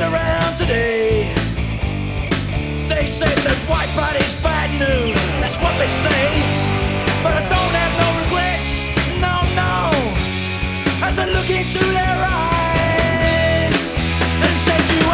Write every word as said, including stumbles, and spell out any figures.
around today. They say that White Friday's bad news, that's what they say.